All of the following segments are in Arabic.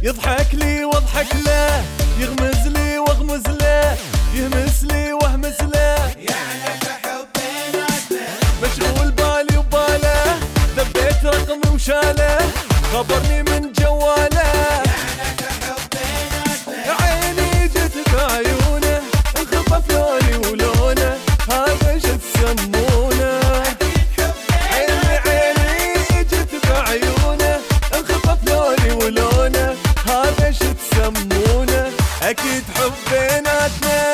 يضحك لي واضحك له، يغمز لي واغمز له، يهمس لي واهمس له. يعنك حبيناتنا مشغول بالي وباله، ذبيت رقمي وشاله، خبرني من جواله. يعنك حبيناتنا عيني جت بعيونه، انخطف لوني ولونه، هذا شو تسمونه؟ عيني جت بعيونه، انخطف لوني ولونه، هذا شو تسمونه؟ اكيد حبيناتنا.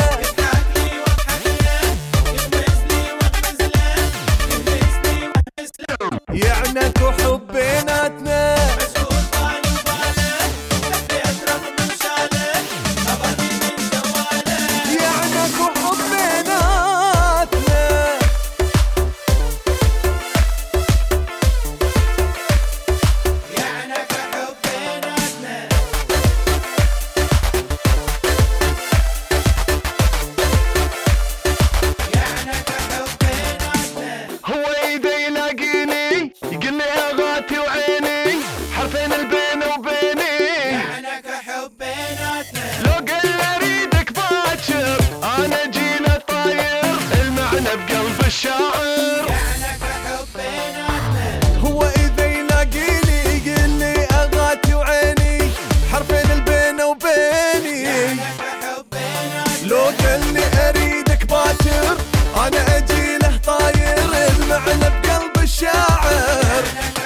يعنك وحبيناتنا مشغول بالي وباله، ذبيت رقمي وشاله، خبرني من جواله. يعنك وحبيناتنا. يعنك حبيناتنا يعنك حبيناتنا. هو ايده يلاقيني يقلي اغاتي وعيني، حرفين البين وبيني. يعنك حبيناتنا لو قل اريدك باكر، انا جينا طاير، المعنى بقلب الشاعر. يعنك حبيناتنا هو اذا يلاقيني يقلي اغاتي وعيني، حرفين البين وبيني. يعنك حبيناتنا لو قلني اريدك باكر، انا اجي له طاير، المعنى بقلب الشاعر.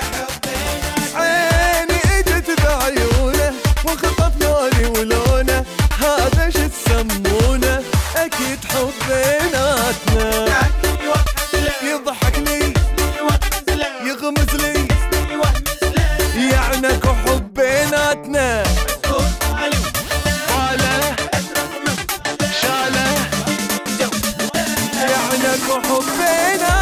عيني اجت بعيونه، وانخطف لوني ولونه، هذا شو تسمونه؟ اكيد حبيناتنا. يضحك لي يغمز لي، يعنك وحبيناتنا. طاله شاله، يعنك وحبيناتنا.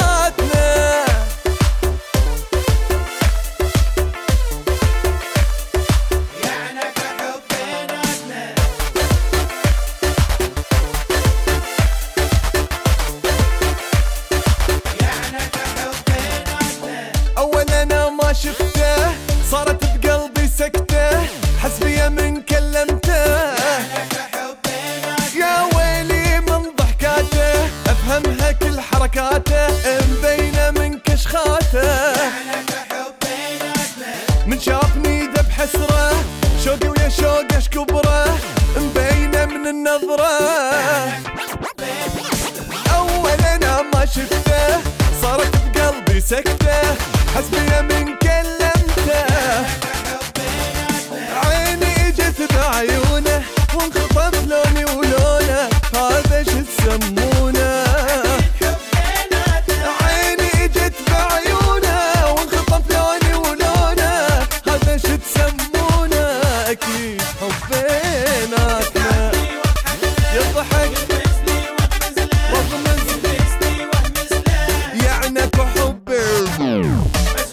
يعنك حبيناتنا يعنك حبيناتنا. اول انا ما شفته، صارت بقلبي سكته، حسبي من كلمته. يعنك حبيناتنا يا ويلي من ضحكاته، افهمها كل حركاته، مبينه من كشخاته. يعنك حبيناتنا من شافني ذب حسره، شوقي ويا شوقه شكبره، مبينه من النظره. اول انا ما شفته، صارت بقلبي سكته، حسبي من كلمته. عيني اجت بعيونه، وانخطف لوني ولونه، هذا شو تسمونه؟ عيني اجت بعيونه، وانخطف لوني ولونه، هذا شو تسمونه؟ اكيد حبيناتنا. يضحك واغمز، يعنك وحبي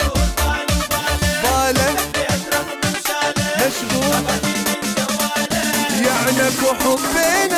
باله، مشغول، يعنك وحبينا.